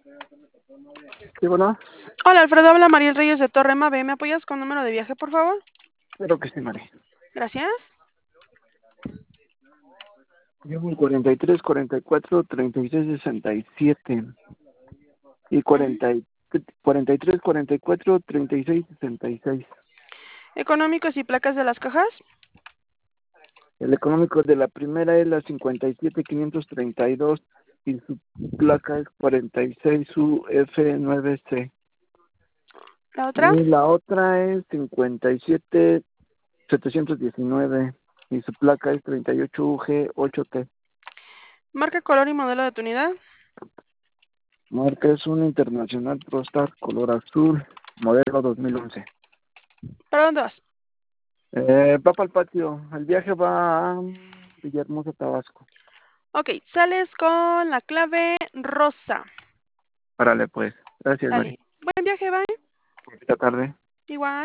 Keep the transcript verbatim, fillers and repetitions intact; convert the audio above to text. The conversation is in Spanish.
Sí, bueno, Hola, Alfredo, habla Mariel Reyes de Torre Mave. ¿Me apoyas con número de viaje, por favor? creo que sí, Mari. Gracias. Llevo el cuarenta y tres, cuarenta y cuatro, treinta y seis, sesenta y siete. Y Ujú. cuarenta, y- cuarenta y tres, cuarenta y cuatro, treinta y seis, sesenta y seis. Económicos y placas de las cajas. El económico de la primera es la cincuenta y siete, quinientos treinta y dos y su placa es cuarenta y seis U F nueve C. La otra. Y la otra es cincuenta y siete, setecientos diecinueve y su placa es treinta y ocho U G ocho T. Marca, color y modelo de tu unidad. Marca es un Internacional ProStar color azul, modelo dos mil once. ¿Para dónde vas? Eh, va para el patio. El viaje va a Villahermosa, Tabasco. Ok, sales con la clave rosa. Órale, pues. Gracias, Mari. Sale. Buen viaje, bye. Esta tarde. Igual.